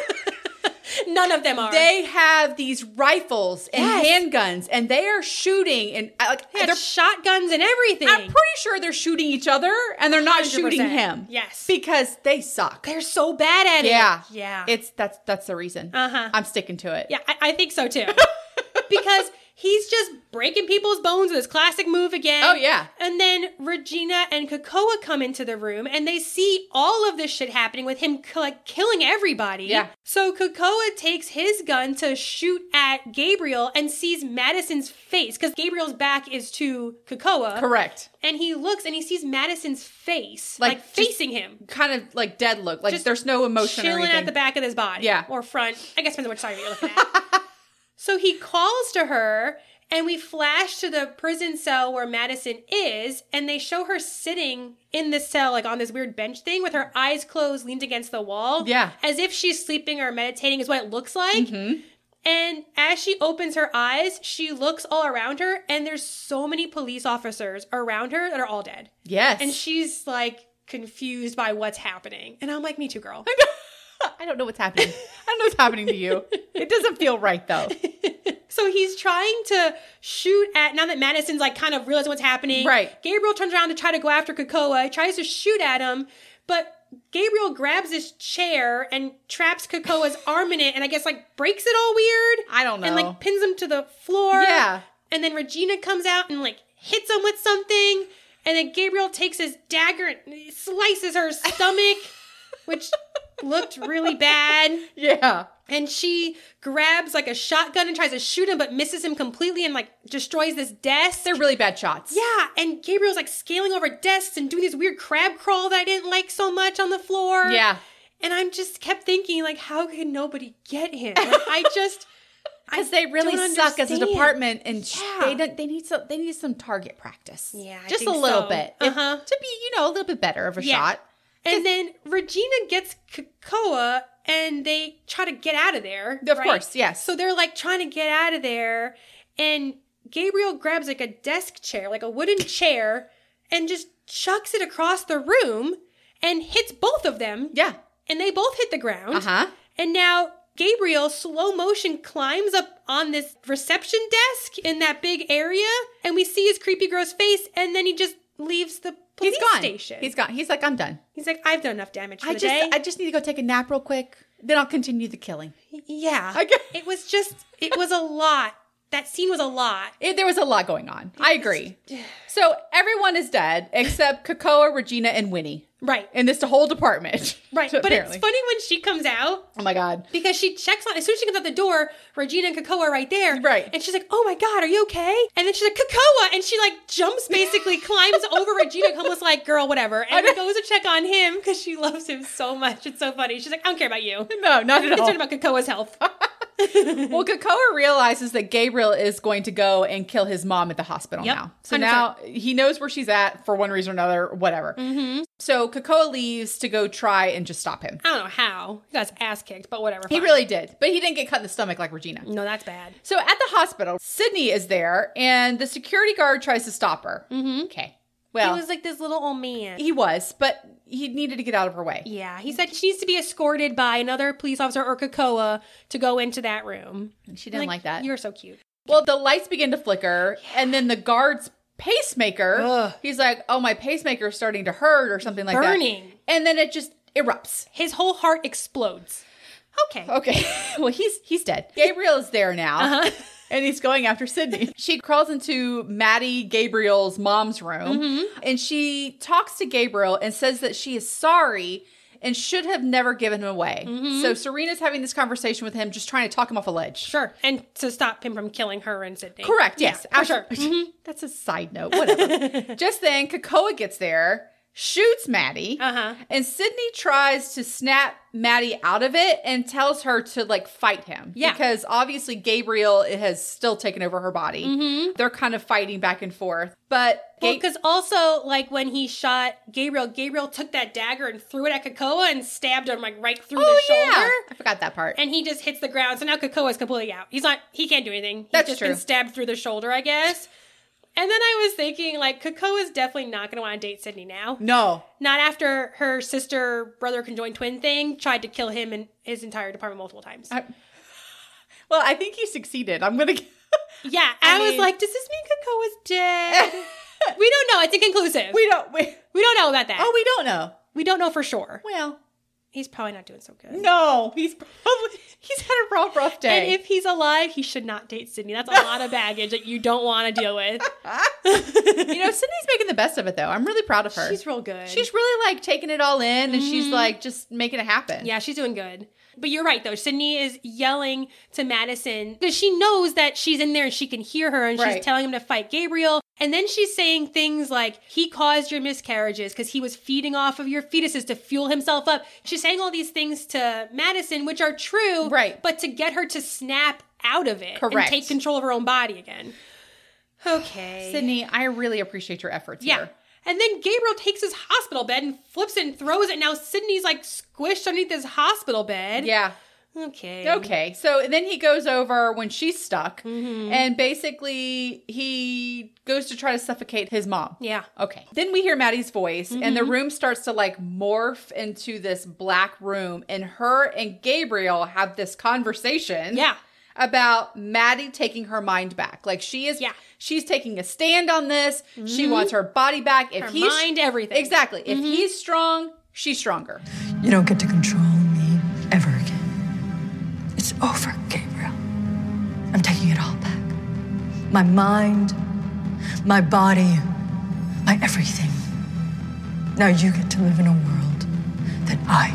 None of them are. They have these rifles and handguns, and they are shooting, and they're shotguns and everything. I'm pretty sure they're shooting each other, and they're not 100%. Shooting him. Yes, because they suck. They're so bad at it. Yeah. That's the reason. I'm sticking to it. Yeah, I think so too. Because he's just breaking people's bones with his classic move again. Oh, yeah. And then Regina and Krakoa come into the room and they see all of this shit happening with him like killing everybody. Yeah. So Krakoa takes his gun to shoot at Gabriel and sees Madison's face because Gabriel's back is to Krakoa. Correct. And he looks and he sees Madison's face, Like, like facing him. Kind of like dead look. Like Just there's no emotion or chilling anything. at the back of his body. Yeah. Or front. I guess depends on which side you're looking at. So he calls to her, and we flash to the prison cell where Madison is, and they show her sitting in the cell, like on this weird bench thing, with her eyes closed, leaned against the wall. Yeah. As if she's sleeping or meditating is what it looks like. Mm-hmm. And as she opens her eyes, she looks all around her, and there's so many police officers around her that are all dead. Yes. And she's like confused by what's happening. And I'm like, me too, girl. I don't know what's happening. I don't know what's happening to you. It doesn't feel right, though. So he's trying to shoot at, now that Madison's like kind of realizing what's happening. Right. Gabriel turns around to try to go after Krakoa. He tries to shoot at him, but Gabriel grabs his chair and traps Krakoa's arm in it and I guess like breaks it all weird. I don't know. And like pins him to the floor. Yeah. And then Regina comes out and like hits him with something. And then Gabriel takes his dagger and slices her stomach, which looked really bad. Yeah. And she grabs like a shotgun and tries to shoot him, but misses him completely and like destroys this desk. They're really bad shots. Yeah. And Gabriel's like scaling over desks and doing this weird crab crawl that I didn't like so much on the floor. Yeah. And I just kept thinking, like, how could nobody get him? Like, because they really don't suck as a understand. department, and Yeah. they need some target practice. Yeah, I just a think little so. bit. Uh-huh. To be a little bit better of a Yeah. shot. And then Regina gets Krakoa and they try to get out of there. Of course, yes. So they're like trying to get out of there. And Gabriel grabs like a desk chair, like a wooden chair, and just chucks it across the room and hits both of them. Yeah. And they both hit the ground. Uh-huh. And now Gabriel, slow motion, climbs up on this reception desk in that big area. And we see his creepy, gross face. And then he just leaves the police station. He's gone. He's like, I'm done. He's like, I've done enough damage for the day. I just need to go take a nap real quick. Then I'll continue the killing. Yeah. Okay. It was a lot. That scene was a lot. There was a lot going on. I agree. So everyone is dead except Krakoa, Regina, and Winnie. Right. In this whole department. Right. But it's funny when she comes out. Oh my God. Because she checks on, as soon as she comes out the door, Regina and Krakoa are right there. Right. And she's like, oh my God, are you okay? And then she's like, Krakoa! And she like jumps, basically climbs over Regina, almost like, girl, whatever. And goes to check on him because she loves him so much. It's so funny. She's like, I don't care about you. No, not at I'm all. concerned about Krakoa's health. Well, Krakoa realizes that Gabriel is going to go and kill his mom at the hospital now. So 100%. now he knows where she's at for one reason or another, whatever. Mm-hmm. So Krakoa leaves to go try and just stop him. I don't know how. He got his ass kicked, but whatever. He fine. really did. But he didn't get cut in the stomach like Regina. No, that's bad. So at the hospital, Sydney is there and the security guard tries to stop her. Mm-hmm. Okay. Well, he was like this little old man. he was, but he needed to get out of her way. Yeah, he said she needs to be escorted by another police officer or Krakoa to go into that room. She didn't like that. You're so cute. Well, the lights begin to flicker, and then the guard's pacemaker, Ugh. he's like, oh, my pacemaker is starting to hurt or something like Burning. that. And then it just erupts. His whole heart explodes. Okay. Okay. Well, he's dead. Gabriel is there now. Uh-huh. And he's going after Sydney. She crawls into Maddie, Gabriel's mom's room, Mm-hmm. and she talks to Gabriel and says that she is sorry and should have never given him away. Mm-hmm. So Serena's having this conversation with him, just trying to talk him off a ledge. Sure. And to stop him from killing her and Sydney. Correct, yes. Yeah, for sure. Absolutely. That's a side note, whatever. Just then, Krakoa gets there, shoots Maddie, Uh-huh. and Sydney tries to snap Maddie out of it and tells her to, like, fight him. Yeah. Because obviously Gabriel has still taken over her body. Mm-hmm. They're kind of fighting back and forth. But Well, because also, like, when he shot Gabriel took that dagger and threw it at Krakoa and stabbed him, like, right through the shoulder. I forgot that part. And he just hits the ground. So now Krakoa's completely out. He can't do anything. He's That's just true. been stabbed through the shoulder, I guess. And then I was thinking, like, Krakoa's definitely not going to want to date Sydney now. No. Not after her sister-brother conjoined twin thing tried to kill him and his entire department multiple times. Well, I think he succeeded. I'm going to... Yeah, I was like, does this mean Krakoa's dead? We don't know. It's inconclusive. We don't don't know about that. Oh, we don't know. We don't know for sure. Well, He's probably not doing so good. No, he's had a rough day. And if he's alive, he should not date Sydney. That's a lot of baggage that you don't want to deal with. Sydney's making the best of it, though. I'm really proud of her. She's real good. She's really, like, taking it all in, and she's, like, just making it happen. Yeah, she's doing good. But you're right, though. Sydney is yelling to Madison because she knows that she's in there and she can hear her, and she's telling him to fight Gabriel. And then she's saying things like, he caused your miscarriages because he was feeding off of your fetuses to fuel himself up. She's saying all these things to Madison, which are true, but to get her to snap out of it and take control of her own body again. Okay. Sydney, I really appreciate your efforts here. And then Gabriel takes his hospital bed and flips it and throws it. Now Sydney's like squished underneath his hospital bed. Yeah. Okay. So then he goes over when she's stuck, and basically he goes to try to suffocate his mom. Yeah. Okay. Then we hear Maddie's voice, and the room starts to like morph into this black room, and her and Gabriel have this conversation. Yeah. About Maddie taking her mind back. Like she's taking a stand on this. She wants her body back. If her mind, everything. Exactly. If he's strong, she's stronger. You don't get to control me ever again. It's over, Gabriel. I'm taking it all back. My mind, my body, my everything. Now you get to live in a world that I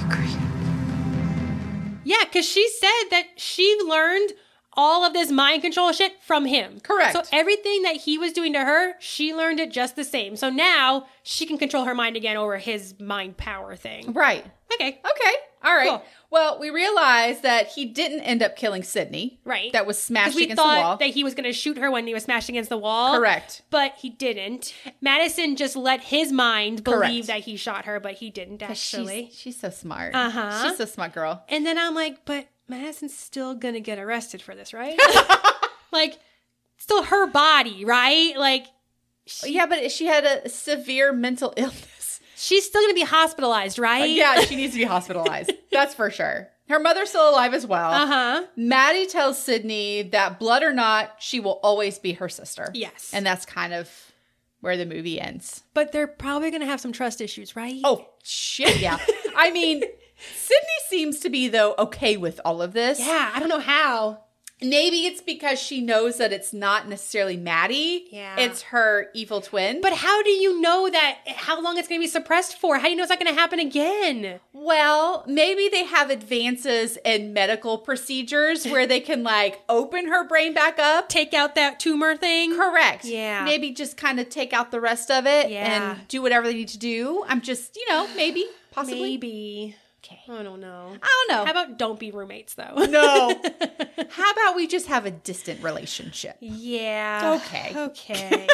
created. Yeah, because she said that she learned all of this mind control shit from him. Correct. So everything that he was doing to her, she learned it just the same. So now she can control her mind again over his mind power thing. Right. Okay. All right. Cool. Well, we realized that he didn't end up killing Sydney. Right. That was smashed against the wall. We wall. thought that he was going to shoot her when he was smashed against the wall. Correct. But he didn't. Madison just let his mind believe that he shot her, but he didn't actually. She's so smart. Uh-huh. She's so smart, girl. And then I'm like, but Madison's still going to get arrested for this, right? Like, still her body, right? Like, yeah, but she had a severe mental illness. She's still going to be hospitalized, right? Yeah, she needs to be hospitalized. That's for sure. Her mother's still alive as well. Uh-huh. Maddie tells Sydney that blood or not, she will always be her sister. Yes. And that's kind of where the movie ends. But they're probably going to have some trust issues, right? Oh, shit, yeah. I mean, Sydney seems to be, though, okay with all of this. Yeah, I don't know how. Maybe it's because she knows that it's not necessarily Maddie. Yeah. It's her evil twin. But how do you know that, how long it's going to be suppressed for? How do you know it's not going to happen again? Well, maybe they have advances in medical procedures where they can like open her brain back up. Take out that tumor thing? Correct. Yeah. Maybe just kind of take out the rest of it Yeah. and do whatever they need to do. I'm just, maybe, possibly. Maybe. Okay. I don't know. How about don't be roommates, though? No. How about we just have a distant relationship? Yeah. Okay.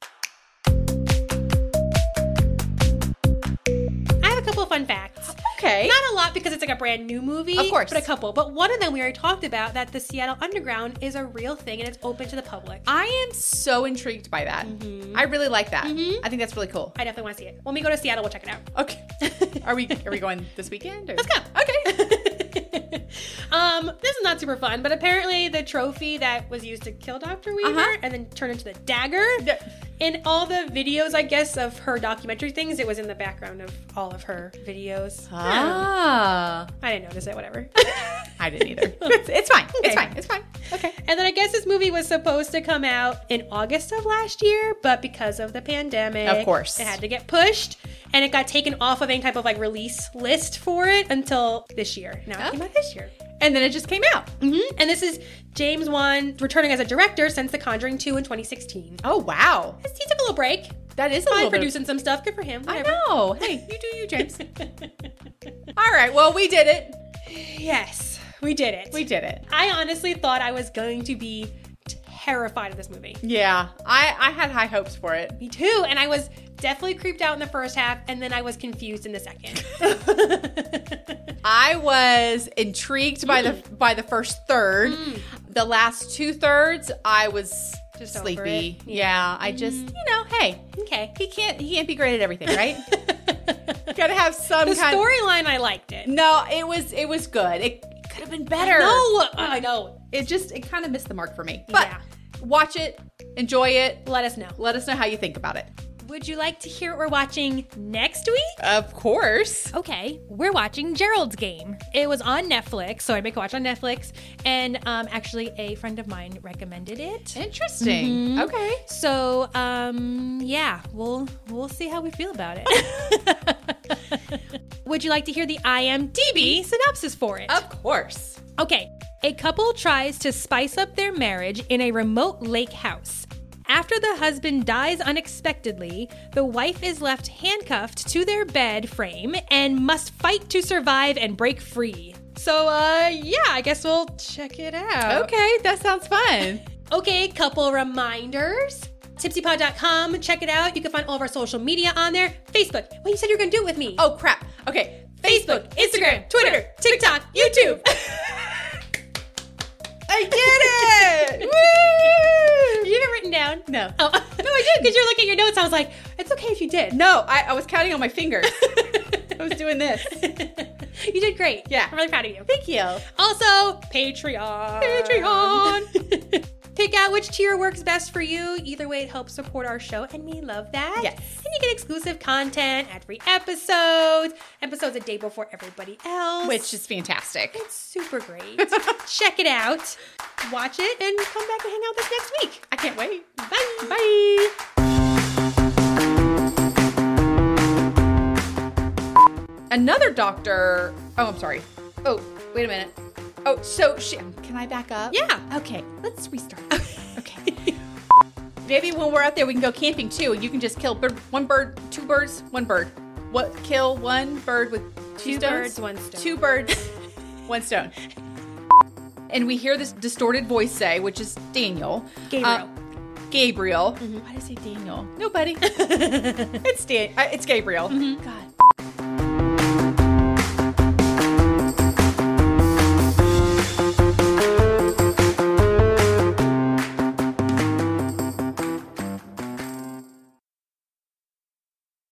I have a couple of fun facts. Okay. Not a lot because it's like a brand new movie. Of course. But a couple. But one of them we already talked about, that the Seattle Underground is a real thing and it's open to the public. I am so intrigued by that. I really like that. I think that's really cool. I definitely want to see it. When we go to Seattle, we'll check it out. Okay. Are we going this weekend? Or? Let's go. Okay. This is not super fun, but apparently the trophy that was used to kill Dr. Weaver and then turned into the dagger. In all the videos, I guess, of her documentary things, it was in the background of all of her videos. I didn't notice it, whatever. I didn't either. It's fine. It's fine. Okay. And then I guess this movie was supposed to come out in August of last year, but because of the pandemic, of course, it had to get pushed, and it got taken off of any type of like release list for it until this year. Now it came out this year. And then it just came out. Mm-hmm. And this is James Wan returning as a director since The Conjuring 2 in 2016. Oh, wow. He took a little break. That is probably producing some stuff. Good for him. Whatever. I know. Hey, you do you, James. All right. Well, we did it. Yes, we did it. We did it. I honestly thought I was going to be terrified of this movie. Yeah. I had high hopes for it. Me too. And I was definitely creeped out in the first half, and then I was confused in the second. I was intrigued by the first third. The last 2/3, I was just sleepy. Yeah, I just, hey, okay, he can't be great at everything, right? Gotta have some the storyline. I liked it. No, it was good. It could have been better. I know. It kind of missed the mark for me. But watch it, enjoy it. Let us know. Let us know how you think about it. Would you like to hear what we're watching next week? Of course. Okay, we're watching Gerald's Game. It was on Netflix, so I make a watch on Netflix, and actually a friend of mine recommended it. Interesting. Okay. So, yeah, we'll see how we feel about it. Would you like to hear the IMDb synopsis for it? Of course. Okay, a couple tries to spice up their marriage in a remote lake house. After the husband dies unexpectedly, the wife is left handcuffed to their bed frame and must fight to survive and break free. So, yeah, I guess we'll check it out. Okay, that sounds fun. Okay, couple reminders. Tipsypod.com, check it out. You can find all of our social media on there. Facebook. Well, you said you were going to do it with me. Oh, crap. Okay. Facebook, Instagram, Twitter, TikTok, YouTube. I did it! Woo! You have it written down? No. Oh. No, I didn't. Because you're looking at your notes. I was like, it's okay if you did. No, I was counting on my fingers. I was doing this. You did great. Yeah. I'm really proud of you. Thank you. Also, Patreon. Pick out which tier works best for you. Either way, it helps support our show, and we love that. Yes. And you get exclusive content, ad-free episodes a day before everybody else. Which is fantastic. It's super great. Check it out. Watch it, and come back and hang out with us next week. I can't wait. Bye. Bye. Another doctor. Oh, I'm sorry. Oh, wait a minute. Oh, so can I back up? Yeah. Okay, let's restart. Okay. Maybe when we're out there, we can go camping too. You can just kill one bird, two birds, one bird. What? Kill one bird with two stones? Birds, one stone. 2 birds, 1 stone. And we hear this distorted voice say, which is Daniel. Gabriel. Why did I say Daniel? Nobody. It's Gabriel. God.